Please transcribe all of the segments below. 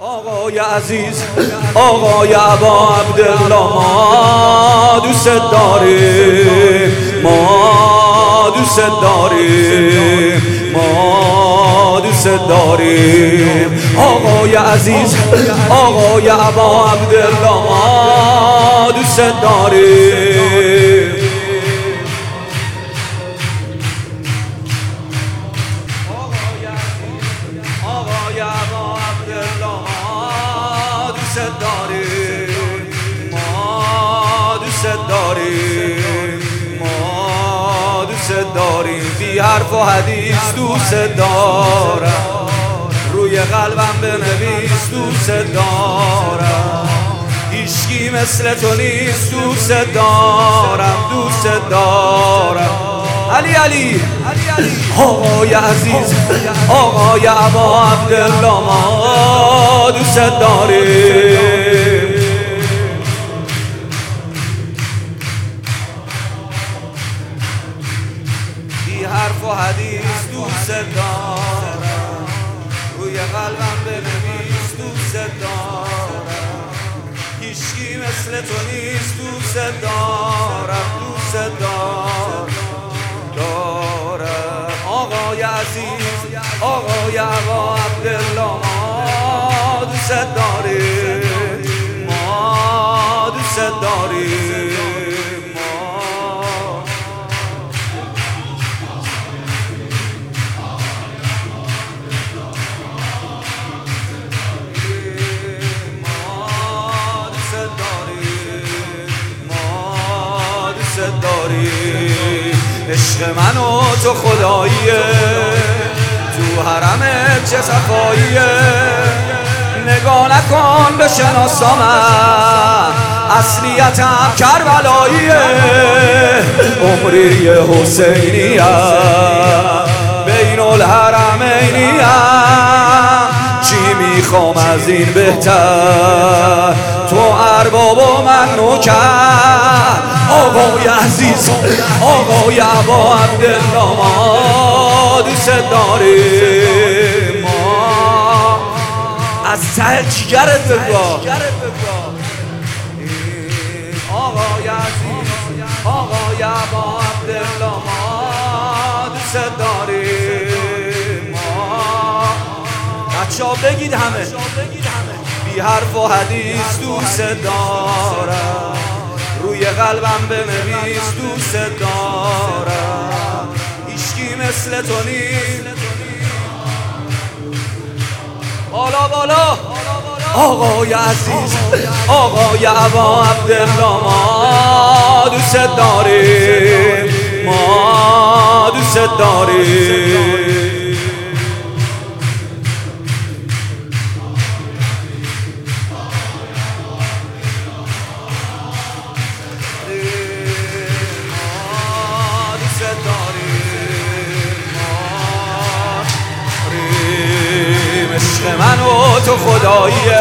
آقای عزیز، آقای ابا عبدالله، ما دوست داریم، ما دوست داریم، ما دوست داریم. آقای عزیز، آقای ابا عبدالله، ما دوست داریم. آقای ابا عبدالله، ما دوست داریم، ما دوست داریم، ما دوست داریم. بی حرف و حدیث دوست دارم، روی قلبم بنویس دوست دارم. هیچکی مثل تو نیست دوست دارم، دوست دارم. علی علی آقای عزیز، آقای ابا عبدالله، ما دوست داریم. بی حرف و حدیث دوست دارم، روی قلبم بنویس دوست دارم. هیچکی مثل تو نیست دوست دارم، دوست دارم. آقای عزیز، آقای ابا عبدالله، ما دوست داریم، ما دوست داریم، ما دوست داریم. عشق من و تو خداییه، تو حرمت چه صفاییه. نگاه نکن بشناسامم، اصلیتم کربلاییه. عمری حسینیم، بین الحرمینیم. چی میخوام از این بهتر، تو ارباب و من نوکر. آقای عزیز، آقای ابا عبدالله، ما دوست داریم. ما از ته جگرت بگو. آقای عزیز، آقای ابا عبدالله، ما دوست داریم. ما بچه‌ها بگید همه، بی حرف و حدیث دوست دارم، روی قلبم بنویس دوست دارم. هیچکی مثل تو نیست. بالا بالا آقای عزیز، آقای ابا عبدالله، ما دوست داریم، ما دوست داریم. عشق من و تو خداییه.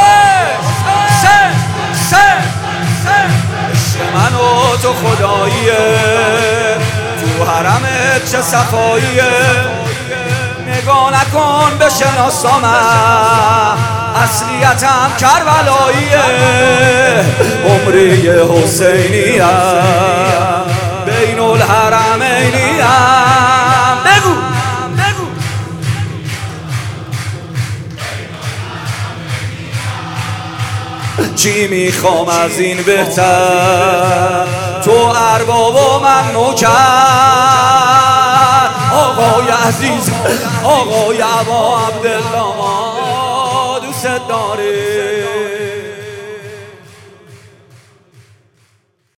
عشق من و تو خداییه، تو حرمت چه صفاییه. نگاه نکن بشناسامم، اصلیتم کربلاییه. عمری حسینیم، بین الحرمینیم. بگو چی میخوام از این بهتر، تو ارباب و من نوکر. آقای عزیز، آقای ابا عبدالله، ما دوست داریم.